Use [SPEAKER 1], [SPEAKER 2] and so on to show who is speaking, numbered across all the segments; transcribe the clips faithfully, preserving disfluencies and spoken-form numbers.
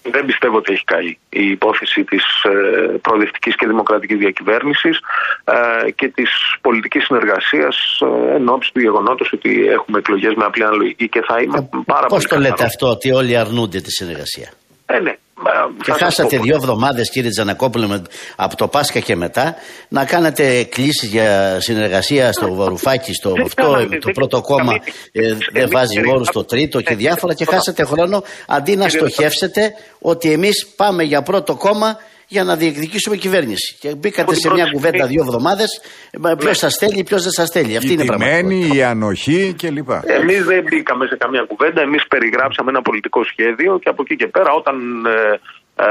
[SPEAKER 1] Δεν πιστεύω ότι έχει καεί η υπόθεση της ε, προοδευτικής και δημοκρατικής διακυβέρνησης ε, και της πολιτικής συνεργασίας ε, εν ώψη του γεγονότος ότι έχουμε εκλογές με απλή αναλογική και θα είμαι ε, πάρα
[SPEAKER 2] Πώς
[SPEAKER 1] πολύ
[SPEAKER 2] το λέτε
[SPEAKER 1] καθαρός.
[SPEAKER 2] αυτό, ότι όλοι αρνούνται τη συνεργασία?
[SPEAKER 1] Ε, ναι.
[SPEAKER 2] Και χάσατε δύο εβδομάδες, κύριε Τζανακόπουλε, από το Πάσχα και μετά, να κάνετε κλήσεις για συνεργασία στο Βαρουφάκι, στο αυτό, το πρώτο κόμμα ε, δεν βάζει όρους στο τρίτο και διάφορα, και χάσατε χρόνο αντί να στοχεύσετε ότι εμείς πάμε για πρώτο κόμμα για να διεκδικήσουμε κυβέρνηση. Και μπήκατε σε μια κουβέντα δύο εβδομάδες, ποιος σας θέλει, ποιος δεν σας θέλει. Αυτή είναι η πραγματικότητα.
[SPEAKER 3] Η ανοχή κλπ.
[SPEAKER 1] Εμείς δεν μπήκαμε σε καμία κουβέντα, εμείς περιγράψαμε ένα πολιτικό σχέδιο και από εκεί και πέρα όταν ε, ε,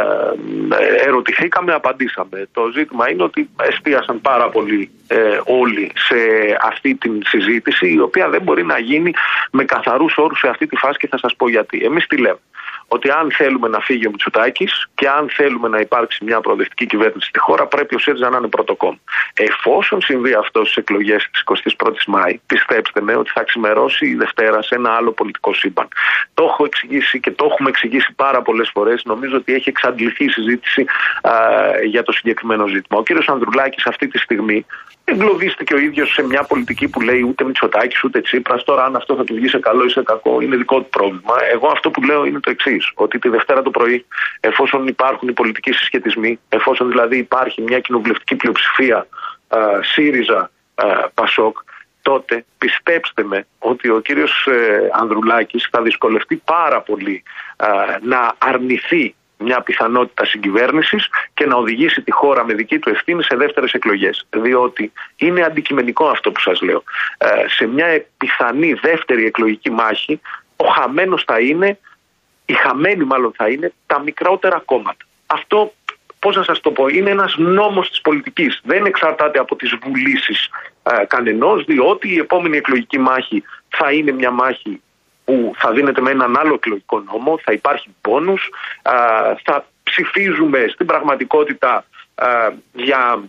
[SPEAKER 1] ερωτηθήκαμε απαντήσαμε. Το ζήτημα είναι ότι εστίασαν πάρα πολύ ε, όλοι σε αυτή την συζήτηση, η οποία δεν μπορεί να γίνει με καθαρούς όρους σε αυτή τη φάση, και θα σας πω γιατί. Εμείς τι λέμε? Ότι αν θέλουμε να φύγει ο Μητσοτάκης και αν θέλουμε να υπάρξει μια προοδευτική κυβέρνηση στη χώρα, πρέπει ο ΣΥΡΙΖΑ να είναι πρώτο κόμμα. Εφόσον συμβεί αυτό στις εκλογές της εικοστής πρώτης Μάη, πιστέψτε με ότι θα ξημερώσει η Δευτέρα σε ένα άλλο πολιτικό σύμπαν. Το έχω εξηγήσει και το έχουμε εξηγήσει πάρα πολλές φορές. Νομίζω ότι έχει εξαντληθεί η συζήτηση α, για το συγκεκριμένο ζήτημα. Ο κύριος Ανδρουλάκης αυτή τη στιγμή εγκλωβίστηκε ο ίδιος σε μια πολιτική που λέει ούτε Μητσοτάκης ούτε Τσίπρας. Τώρα, αν αυτό θα του βγει σε καλό ή σε κακό, είναι δικό του πρόβλημα. Εγώ αυτό που λέω είναι το εξής: ότι τη Δευτέρα το πρωί, εφόσον υπάρχουν οι πολιτικοί συσχετισμοί, εφόσον δηλαδή υπάρχει μια κοινοβουλευτική πλειοψηφία α, ΣΥΡΙΖΑ α, ΠΑΣΟΚ, τότε πιστέψτε με ότι ο κύριος ε, Ανδρουλάκης θα δυσκολευτεί πάρα πολύ α, να αρνηθεί μια πιθανότητα συγκυβέρνησης και να οδηγήσει τη χώρα με δική του ευθύνη σε δεύτερες εκλογές. Διότι είναι αντικειμενικό αυτό που σας λέω. Ε, σε μια πιθανή δεύτερη εκλογική μάχη, ο χαμένος θα είναι, οι χαμένοι μάλλον θα είναι, τα μικρότερα κόμματα. Αυτό, πώς να σας το πω, είναι ένας νόμος της πολιτικής. Δεν εξαρτάται από τις βουλήσεις ε, κανενός, διότι η επόμενη εκλογική μάχη θα είναι μια μάχη που θα δίνεται με έναν άλλο εκλογικό νόμο, θα υπάρχει πόνους, α, θα ψηφίζουμε στην πραγματικότητα α, για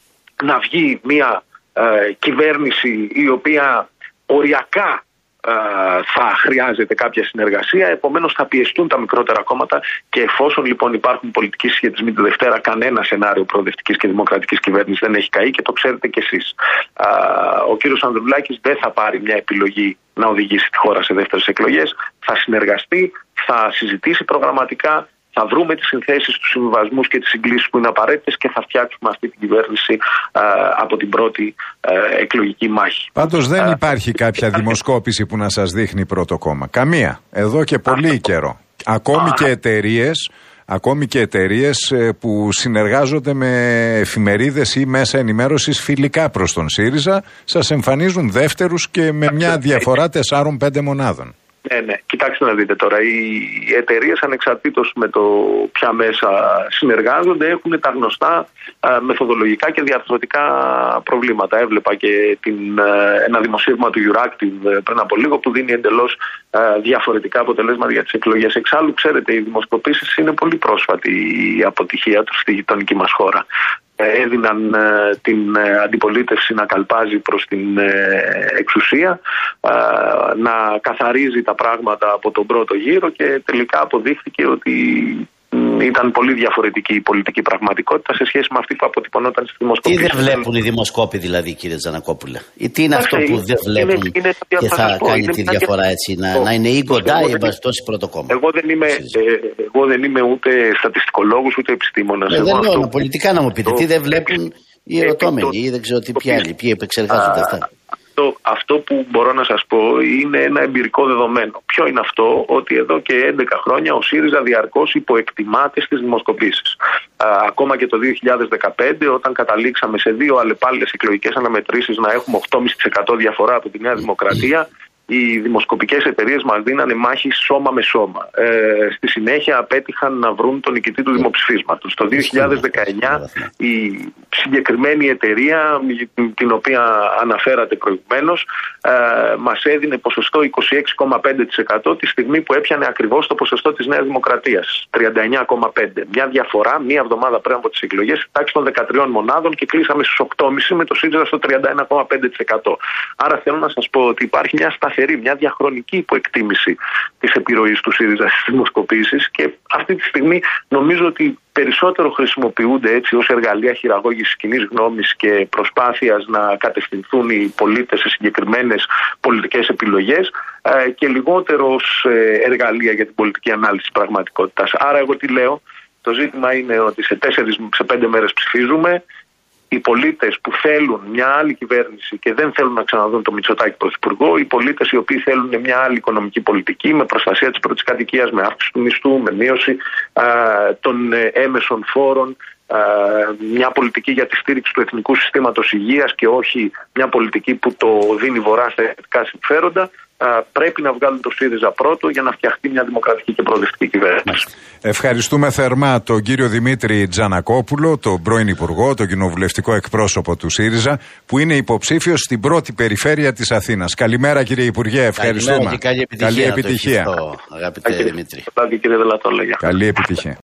[SPEAKER 1] να βγει μια α, κυβέρνηση η οποία οριακά α, θα χρειάζεται κάποια συνεργασία, επομένως θα πιεστούν τα μικρότερα κόμματα, και εφόσον λοιπόν υπάρχουν πολιτικοί συσχετισμοί τη Δευτέρα, κανένα σενάριο προοδευτικής και δημοκρατικής κυβέρνησης δεν έχει καεί και το ξέρετε κι εσείς. Α, ο κύριος Ανδρουλάκης δεν θα πάρει μια επιλογή να οδηγήσει τη χώρα σε δεύτερες εκλογές, θα συνεργαστεί, θα συζητήσει προγραμματικά, θα βρούμε τις συνθέσεις, τους συμβιβασμούς και τις συγκλήσεις που είναι απαραίτητες και θα φτιάξουμε αυτή την κυβέρνηση α, από την πρώτη α, εκλογική μάχη.
[SPEAKER 3] Πάντως δεν υπάρχει κάποια δημοσκόπηση που να σας δείχνει πρώτο κόμμα. Καμία. Εδώ και πολύ καιρό. Ακόμη και εταιρείες, ακόμη και εταιρείες που συνεργάζονται με εφημερίδες ή μέσα ενημέρωσης φιλικά προς τον ΣΥΡΙΖΑ, σας εμφανίζουν δεύτερους και με μια διαφορά τεσσάρων πέντε μονάδων.
[SPEAKER 1] Ναι, ναι. Κοιτάξτε να δείτε τώρα. Οι εταιρείες, ανεξαρτήτως με το ποια μέσα συνεργάζονται, έχουν τα γνωστά α, μεθοδολογικά και διαρθρωτικά προβλήματα. Έβλεπα και την, α, ένα δημοσίευμα του Euractiv πριν από λίγο που δίνει εντελώς α, διαφορετικά αποτελέσματα για τις εκλογές. Εξάλλου, ξέρετε, οι δημοσκοπήσεις είναι πολύ πρόσφατη η αποτυχία τους στη γειτονική μας χώρα. Έδιναν ε, την ε, αντιπολίτευση να καλπάζει προς την ε, εξουσία, ε, να καθαρίζει τα πράγματα από τον πρώτο γύρο, και τελικά αποδείχθηκε ότι ε, ήταν πολύ διαφορετική η πολιτική πραγματικότητα σε σχέση με αυτή που αποτυπωνόταν στις δημοσκοπήσεις.
[SPEAKER 2] Τι δεν βλέπουν οι δημοσκόποι δηλαδή, κύριε Τζανακόπουλε? Ή τι είναι αυτό που δεν βλέπουν είναι, είναι, και θα, θα κάνει τη διαφορά έτσι, να, να είναι ή κοντά ή εμπαστώσει πρώτο κόμμα?
[SPEAKER 1] Εγώ δεν είμαι, ε, εγώ δεν είμαι ούτε στατιστικολόγος ούτε επιστήμονας.
[SPEAKER 2] Ε, δεν λέω, αυτό, πολιτικά να μου πείτε, το, τι δεν βλέπουν οι ερωτώμενοι ή δεν ξέρω τι ποιοι άλλοι, ποιοι επεξεργάζονται αυτά.
[SPEAKER 1] Αυτό, αυτό που μπορώ να σας πω είναι ένα εμπειρικό δεδομένο. Ποιο είναι αυτό? Ότι εδώ και έντεκα χρόνια ο ΣΥΡΙΖΑ διαρκώς υποεκτιμάται στις δημοσκοπήσεις. Α, ακόμα και το δύο χιλιάδες δεκαπέντε, όταν καταλήξαμε σε δύο αλλεπάλληλες εκλογικές αναμετρήσεις να έχουμε οκτώ κόμμα πέντε τοις εκατό διαφορά από τη Νέα Δημοκρατία, οι δημοσκοπικές εταιρείες μας δίνανε μάχη σώμα με σώμα. Ε, στη συνέχεια απέτυχαν να βρουν τον νικητή του δημοψηφίσματος. Το δύο χιλιάδες δεκαεννιά η συγκεκριμένη εταιρεία, την οποία αναφέρατε προηγουμένως, ε, μας έδινε ποσοστό είκοσι έξι κόμμα πέντε τοις εκατό τη στιγμή που έπιανε ακριβώς το ποσοστό της Νέας Δημοκρατίας, τριάντα εννιά κόμμα πέντε τοις εκατό. Μια διαφορά, μία εβδομάδα πριν από τις εκλογές, στη τάξη των δεκατριών μονάδων, και κλείσαμε στους οκτώ κόμμα πέντε τοις εκατό με το ΣΥΡΙΖΑ στο τριάντα ένα κόμμα πέντε τοις εκατό. Άρα θέλω να σας πω ότι υπάρχει μια σταθερή σταθερή, μια διαχρονική υποεκτίμηση της επιρροής του ΣΥΡΙΖΑ στις δημοσκοπήσεις και αυτή τη στιγμή νομίζω ότι περισσότερο χρησιμοποιούνται έτσι ως εργαλεία χειραγώγησης κοινής γνώμης και προσπάθειας να κατευθυνθούν οι πολίτες σε συγκεκριμένες πολιτικές επιλογές και λιγότερο ως εργαλεία για την πολιτική ανάλυση της πραγματικότητας. Άρα εγώ τι λέω, το ζήτημα είναι ότι σε τέσσερις, σε πέντε μέρες ψηφίζουμε. Οι πολίτες που θέλουν μια άλλη κυβέρνηση και δεν θέλουν να ξαναδούν το Μητσοτάκη πρωθυπουργό, οι πολίτες οι οποίοι θέλουν μια άλλη οικονομική πολιτική με προστασία της πρώτης κατοικίας, με αύξηση του μισθού, με μείωση α, των έμεσων φόρων, α, μια πολιτική για τη στήριξη του εθνικού συστήματος υγείας και όχι μια πολιτική που το δίνει βορρά στα εθνικά συμφέροντα, πρέπει να βγάλουν το ΣΥΡΙΖΑ πρώτο για να φτιαχτεί μια δημοκρατική και προοδευτική κυβέρνηση.
[SPEAKER 3] Ευχαριστούμε θερμά τον κύριο Δημήτρη Τζανακόπουλο, τον πρώην Υπουργό, τον κοινοβουλευτικό εκπρόσωπο του ΣΥΡΙΖΑ, που είναι υποψήφιος στην πρώτη περιφέρεια της Αθήνας. Καλημέρα κύριε Υπουργέ, ευχαριστούμε.
[SPEAKER 2] Καλημέρα και καλή επιτυχία.
[SPEAKER 3] Καλή επιτυχία.
[SPEAKER 2] Ευχαριστώ, αγαπητέ Δημήτρη.
[SPEAKER 1] Καλή επιτυχία.
[SPEAKER 3] Καλή επιτυχία.